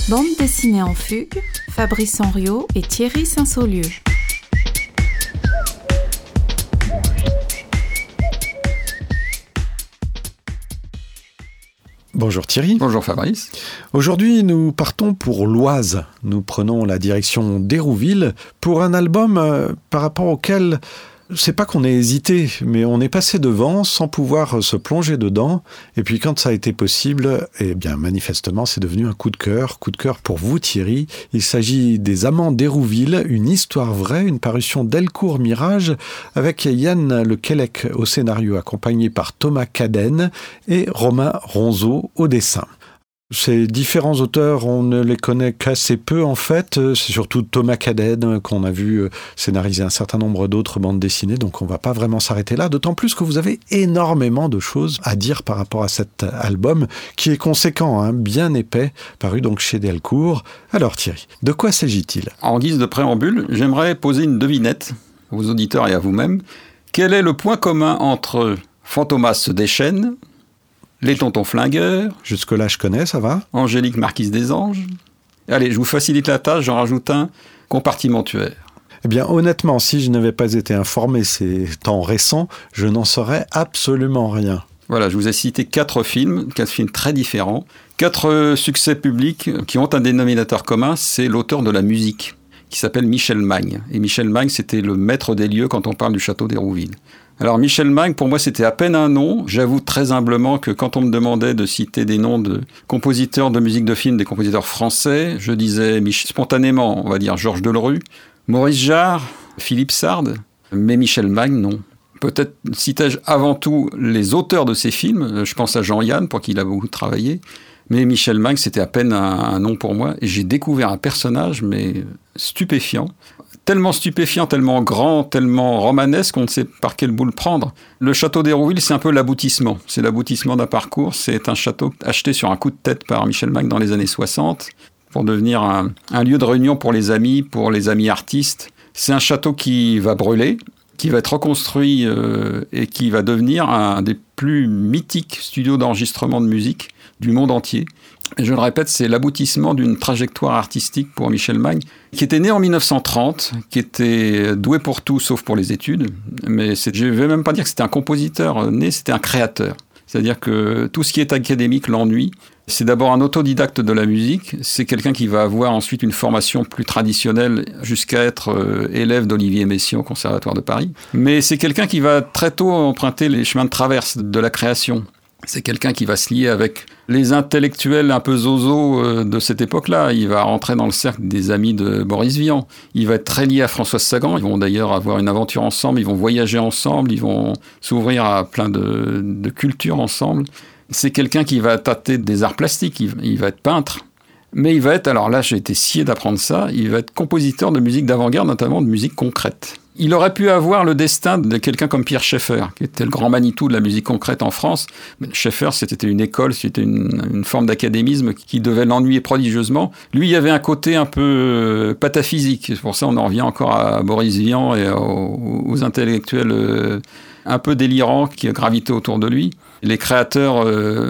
Bande dessinée en fugue, Fabrice Henriot et Thierry Saint-Saulieu. Bonjour Thierry. Bonjour Fabrice. Aujourd'hui, nous partons pour l'Oise. Nous prenons la direction d'Hérouville pour un album par rapport auquel, c'est pas qu'on ait hésité, mais on est passé devant sans pouvoir se plonger dedans. Et puis quand ça a été possible, eh bien manifestement, c'est devenu un coup de cœur pour vous Thierry. Il s'agit des Amants d'Hérouville, une histoire vraie, une parution Delcourt Mirage avec Yann Lequelec au scénario, accompagné par Thomas Cadenne et Romain Ronzeau au dessin. Ces différents auteurs, on ne les connaît qu'assez peu en fait. C'est surtout Thomas Cadenne qu'on a vu scénariser un certain nombre d'autres bandes dessinées, donc on ne va pas vraiment s'arrêter là, d'autant plus que vous avez énormément de choses à dire par rapport à cet album qui est conséquent, bien épais, paru donc chez Delcourt. Alors Thierry, de quoi s'agit-il ? En guise de préambule, j'aimerais poser une devinette aux auditeurs et à vous-même. Quel est le point commun entre Fantomas se déchaîne, Les Tontons Flingueurs. Jusque-là, je connais, ça va. Angélique Marquise des Anges. Allez, je vous facilite la tâche, j'en rajoute un. Compartimentaire. Eh bien, honnêtement, si je n'avais pas été informé ces temps récents, je n'en saurais absolument rien. Voilà, je vous ai cité 4 films très différents. 4 succès publics qui ont un dénominateur commun, c'est l'auteur de la musique, qui s'appelle Michel Magne. Et Michel Magne, c'était le maître des lieux quand on parle du château d'Hérouville. Alors Michel Magne, pour moi, c'était à peine un nom. J'avoue très humblement que quand on me demandait de citer des noms de compositeurs de musique de film, des compositeurs français, je disais spontanément, on va dire Georges Delerue, Maurice Jarre, Philippe Sard, mais Michel Magne, non. Peut-être citais-je avant tout les auteurs de ces films, je pense à Jean-Yann, pour qui il a beaucoup travaillé, mais Michel Magne, c'était à peine un nom pour moi, et j'ai découvert un personnage, mais stupéfiant. Tellement stupéfiant, tellement grand, tellement romanesque qu'on ne sait par quel bout le prendre. Le château d'Hérouville, c'est un peu l'aboutissement. C'est l'aboutissement d'un parcours. C'est un château acheté sur un coup de tête par Michel Magne dans les années 60 pour devenir un lieu de réunion pour les amis artistes. C'est un château qui va brûler, qui va être reconstruit et qui va devenir un des plus mythiques studios d'enregistrement de musique du monde entier. Et je le répète, c'est l'aboutissement d'une trajectoire artistique pour Michel Magne, qui était né en 1930, qui était doué pour tout sauf pour les études. Mais je ne vais même pas dire que c'était un compositeur né, c'était un créateur. C'est-à-dire que tout ce qui est académique l'ennuie. C'est d'abord un autodidacte de la musique. C'est quelqu'un qui va avoir ensuite une formation plus traditionnelle jusqu'à être élève d'Olivier Messiaen au Conservatoire de Paris. Mais c'est quelqu'un qui va très tôt emprunter les chemins de traverse de la création. C'est quelqu'un qui va se lier avec les intellectuels un peu zozo de cette époque-là. Il va rentrer dans le cercle des amis de Boris Vian. Il va être très lié à Françoise Sagan. Ils vont d'ailleurs avoir une aventure ensemble. Ils vont voyager ensemble. Ils vont s'ouvrir à plein de cultures ensemble. C'est quelqu'un qui va tâter des arts plastiques. Il va être peintre. Mais il va être, alors là j'ai été scié d'apprendre ça, il va être compositeur de musique d'avant-garde, notamment de musique concrète. Il aurait pu avoir le destin de quelqu'un comme Pierre Schaeffer, qui était le grand Manitou de la musique concrète en France. Mais Schaeffer, c'était une école, c'était une forme d'académisme qui devait l'ennuyer prodigieusement. Lui, il y avait un côté un peu pataphysique. C'est pour ça qu'on en revient encore à Boris Vian et aux intellectuels un peu délirants qui gravitaient autour de lui. Les créateurs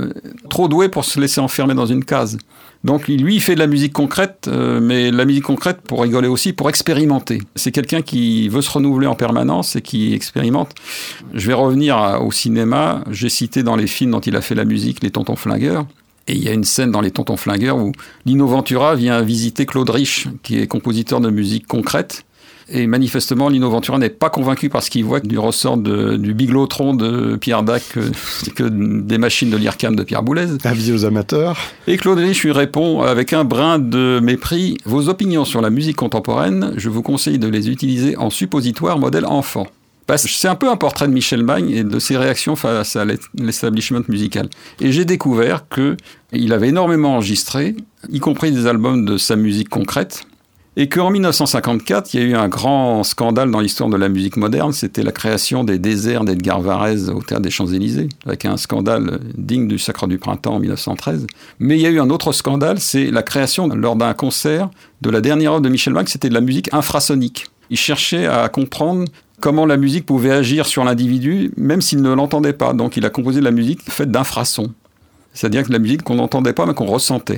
trop doués pour se laisser enfermer dans une case. Donc lui, il fait de la musique concrète, mais la musique concrète, pour rigoler aussi, pour expérimenter. C'est quelqu'un qui veut se renouveler en permanence et qui expérimente. Je vais revenir au cinéma. J'ai cité dans les films dont il a fait la musique Les Tontons Flingueurs. Et il y a une scène dans Les Tontons Flingueurs où Lino Ventura vient visiter Claude Rich, qui est compositeur de musique concrète. Et manifestement, Lino Ventura n'est pas convaincu par ce qu'il voit du ressort du biglotron de Pierre Dac que des machines de l'IRCAM de Pierre Boulez. Avis aux amateurs. Et Claude Rich lui répond avec un brin de mépris « Vos opinions sur la musique contemporaine, je vous conseille de les utiliser en suppositoire modèle enfant ». C'est un peu un portrait de Michel Magne et de ses réactions face à l'establishment musical. Et j'ai découvert qu'il avait énormément enregistré, y compris des albums de sa musique concrète. Et qu'en 1954, il y a eu un grand scandale dans l'histoire de la musique moderne, c'était la création des déserts d'Edgar Varèse au Théâtre des Champs-Élysées, avec un scandale digne du Sacre du Printemps en 1913. Mais il y a eu un autre scandale, c'est la création, lors d'un concert, de la dernière œuvre de Michel Magne, c'était de la musique infrasonique. Il cherchait à comprendre comment la musique pouvait agir sur l'individu, même s'il ne l'entendait pas. Donc il a composé de la musique faite d'infrasons. C'est-à-dire que la musique qu'on n'entendait pas, mais qu'on ressentait.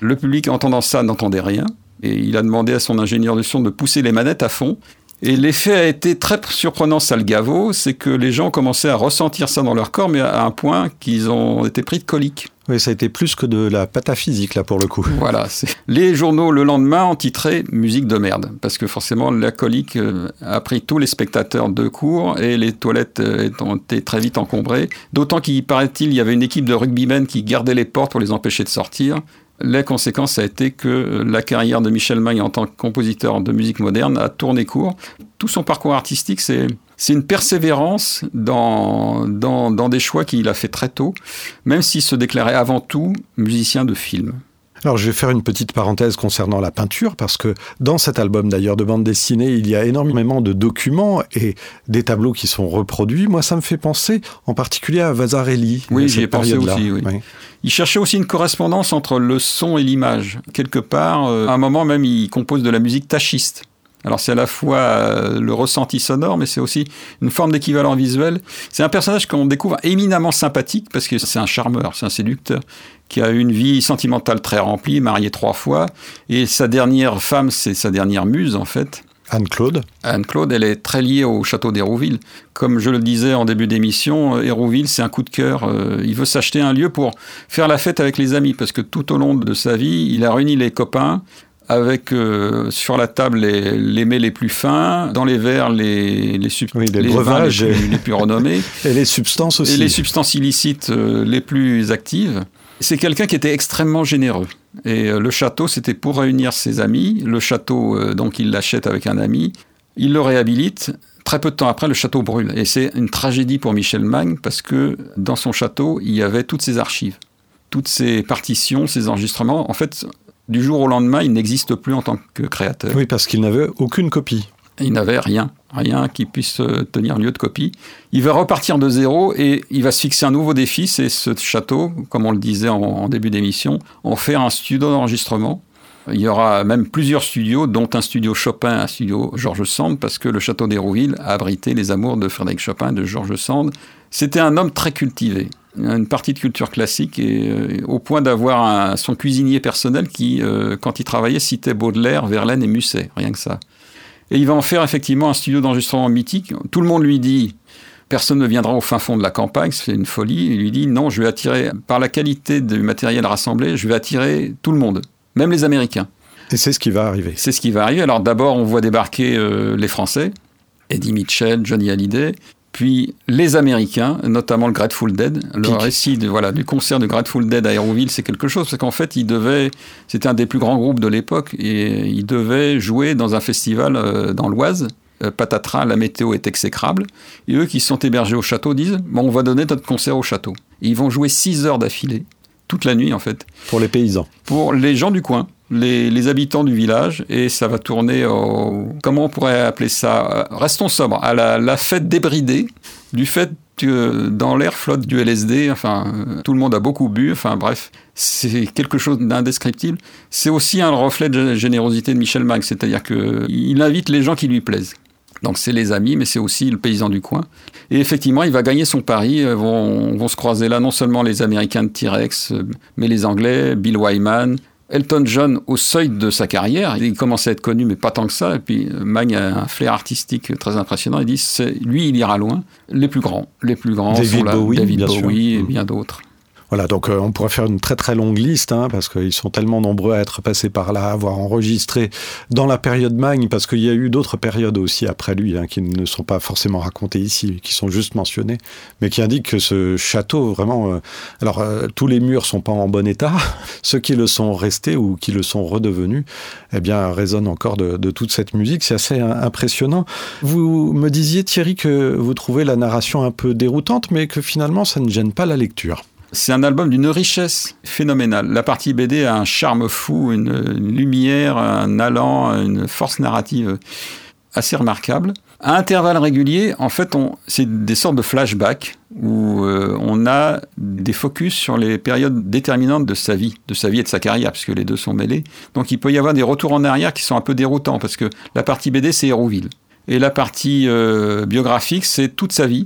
Le public, entendant ça, n'entendait rien. Et il a demandé à son ingénieur de son de pousser les manettes à fond. Et l'effet a été très surprenant, Salgavo, c'est que les gens commençaient à ressentir ça dans leur corps, mais à un point qu'ils ont été pris de colique. Oui, ça a été plus que de la pataphysique, là, pour le coup. Voilà. Les journaux, le lendemain, ont titré « Musique de merde », parce que forcément, la colique a pris tous les spectateurs de court et les toilettes ont été très vite encombrées. D'autant qu'il, paraît-il, il y avait une équipe de rugbymen qui gardait les portes pour les empêcher de sortir. La conséquence a été que la carrière de Michel Magne en tant que compositeur de musique moderne a tourné court. Tout son parcours artistique, c'est une persévérance dans des choix qu'il a fait très tôt, même s'il se déclarait avant tout musicien de film. Alors, je vais faire une petite parenthèse concernant la peinture, parce que dans cet album, d'ailleurs, de bande dessinée, il y a énormément de documents et des tableaux qui sont reproduits. Moi, ça me fait penser en particulier à Vasarely. Oui, j'y ai pensé aussi, oui. Il cherchait aussi une correspondance entre le son et l'image. Quelque part, à un moment même, il compose de la musique tachiste. Alors c'est à la fois le ressenti sonore, mais c'est aussi une forme d'équivalent visuel. C'est un personnage qu'on découvre éminemment sympathique, parce que c'est un charmeur, c'est un séducteur, qui a une vie sentimentale très remplie, marié 3 fois, et sa dernière femme, c'est sa dernière muse en fait. Anne-Claude. Anne-Claude, elle est très liée au château d'Hérouville. Comme je le disais en début d'émission, Hérouville, c'est un coup de cœur. Il veut s'acheter un lieu pour faire la fête avec les amis, parce que tout au long de sa vie, il a réuni les copains, avec sur la table les mets les plus fins, dans les verres les breuvages les plus renommés. Et les substances aussi. Et les substances illicites les plus actives. C'est quelqu'un qui était extrêmement généreux. Et le château, c'était pour réunir ses amis. Le château, donc, il l'achète avec un ami. Il le réhabilite. Très peu de temps après, le château brûle. Et c'est une tragédie pour Michel Magne, parce que dans son château, il y avait toutes ses archives, toutes ses partitions, ses enregistrements. En fait, du jour au lendemain, il n'existe plus en tant que créateur. Oui, parce qu'il n'avait aucune copie. Il n'avait rien qui puisse tenir lieu de copie. Il va repartir de zéro et il va se fixer un nouveau défi, c'est ce château, comme on le disait en début d'émission, en faire un studio d'enregistrement. Il y aura même plusieurs studios, dont un studio Chopin, un studio Georges Sand, parce que le château d'Hérouville a abrité les amours de Frédéric Chopin et de Georges Sand. C'était un homme très cultivé, une partie de culture classique, et au point d'avoir son cuisinier personnel qui, quand il travaillait, citait Baudelaire, Verlaine et Musset, rien que ça. Et il va en faire effectivement un studio d'enregistrement mythique. Tout le monde lui dit, personne ne viendra au fin fond de la campagne, c'est une folie. Il lui dit, non, je vais attirer, par la qualité du matériel rassemblé, je vais attirer tout le monde, même les Américains. Et c'est ce qui va arriver. C'est ce qui va arriver. Alors d'abord, on voit débarquer les Français, Eddie Mitchell, Johnny Hallyday, puis les Américains, notamment le Grateful Dead. Le récit du concert de Grateful Dead à Hérouville, c'est quelque chose, parce qu'en fait, c'était un des plus grands groupes de l'époque, et ils devaient jouer dans un festival dans l'Oise. Patatras, la météo est exécrable. Et eux qui sont hébergés au château disent, bon, on va donner notre concert au château. Et ils vont jouer 6 heures d'affilée, toute la nuit en fait. Pour les paysans. Pour les gens du coin. Les habitants du village, et ça va tourner comment on pourrait appeler ça, restons sobres, à la fête débridée, du fait que dans l'air flotte du LSD, enfin, tout le monde a beaucoup bu, enfin bref, c'est quelque chose d'indescriptible. C'est aussi un reflet de la générosité de Michel Magne, c'est-à-dire qu'il invite les gens qui lui plaisent. Donc c'est les amis, mais c'est aussi le paysan du coin. Et effectivement, il va gagner son pari. Vont se croiser là non seulement les Américains de T-Rex, mais les Anglais, Bill Wyman, Elton John au seuil de sa carrière. Il commençait à être connu, mais pas tant que ça. Et puis Magne a un flair artistique très impressionnant. Il dit, lui, il ira loin. Les plus grands sont là. David Bowie et bien d'autres. Voilà, donc on pourrait faire une très très longue liste, parce qu'ils sont tellement nombreux à être passés par là, à avoir enregistré dans la période Magne, parce qu'il y a eu d'autres périodes aussi après lui, qui ne sont pas forcément racontées ici, qui sont juste mentionnées, mais qui indiquent que ce château, vraiment... tous les murs sont pas en bon état, ceux qui le sont restés ou qui le sont redevenus, résonnent encore de toute cette musique, c'est assez impressionnant. Vous me disiez, Thierry, que vous trouvez la narration un peu déroutante, mais que finalement ça ne gêne pas la lecture. C'est un album d'une richesse phénoménale. La partie BD a un charme fou, une lumière, un allant, une force narrative assez remarquable. À intervalles réguliers, en fait, c'est des sortes de flashbacks où on a des focus sur les périodes déterminantes de sa vie et de sa carrière, puisque les deux sont mêlés. Donc il peut y avoir des retours en arrière qui sont un peu déroutants, parce que la partie BD, c'est Hérouville. Et la partie biographique, c'est toute sa vie.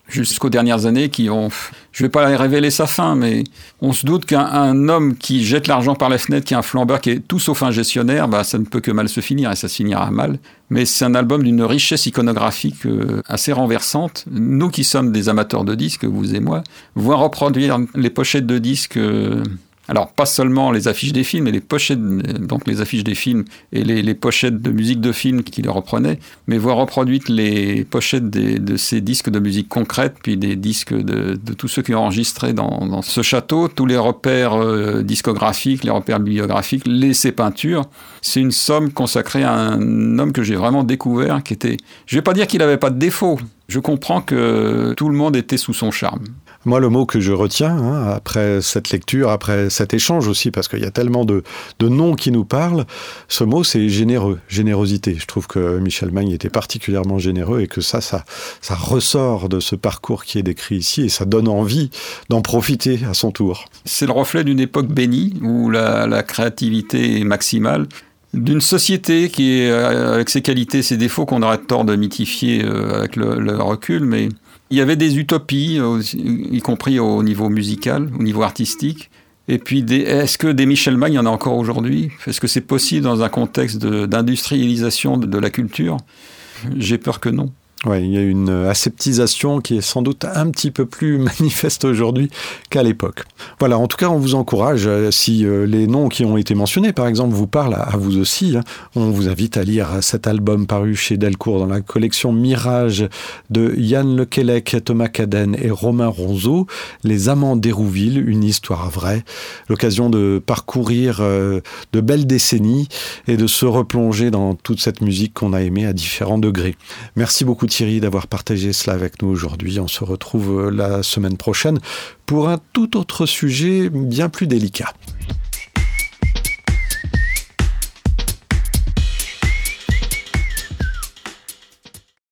jusqu'aux dernières années qui ont... Je ne vais pas révéler sa fin, mais on se doute qu'un homme qui jette l'argent par la fenêtre, qui est un flambeur, qui est tout sauf un gestionnaire, ça ne peut que mal se finir, et ça se finira mal. Mais c'est un album d'une richesse iconographique assez renversante. Nous qui sommes des amateurs de disques, vous et moi, voir reproduire les pochettes de disques... Alors, pas seulement les affiches des films, mais les pochettes, donc les affiches des films et les pochettes de musique de films qui les reprenaient, mais voir reproduites les pochettes de ces disques de musique concrète, puis des disques de tous ceux qui ont enregistré dans ce château, tous les repères discographiques, les repères bibliographiques, ses peintures. C'est une somme consacrée à un homme que j'ai vraiment découvert, qui était... Je ne vais pas dire qu'il n'avait pas de défaut. Je comprends que tout le monde était sous son charme. Moi, le mot que je retiens, après cette lecture, après cet échange aussi, parce qu'il y a tellement de noms qui nous parlent, ce mot, c'est généreux, générosité. Je trouve que Michel Magne était particulièrement généreux et que ça ressort de ce parcours qui est décrit ici et ça donne envie d'en profiter à son tour. C'est le reflet d'une époque bénie où la créativité est maximale. D'une société qui est, avec ses qualités, ses défauts, qu'on aurait tort de mythifier avec le recul, mais il y avait des utopies, y compris au niveau musical, au niveau artistique. Et puis, est-ce que des Michel Magne, il y en a encore aujourd'hui ? Est-ce que c'est possible dans un contexte d'industrialisation de la culture ? J'ai peur que non. Oui, il y a une aseptisation qui est sans doute un petit peu plus manifeste aujourd'hui qu'à l'époque. Voilà, en tout cas, on vous encourage, si les noms qui ont été mentionnés, par exemple, vous parlent à vous aussi, on vous invite à lire cet album paru chez Delcourt dans la collection Mirage de Yann Lequelec, Thomas Cadenne et Romain Ronzeau, Les Amants d'Hérouville, une histoire vraie. L'occasion de parcourir de belles décennies et de se replonger dans toute cette musique qu'on a aimée à différents degrés. Merci beaucoup Thierry d'avoir partagé cela avec nous aujourd'hui. On se retrouve la semaine prochaine pour un tout autre sujet bien plus délicat.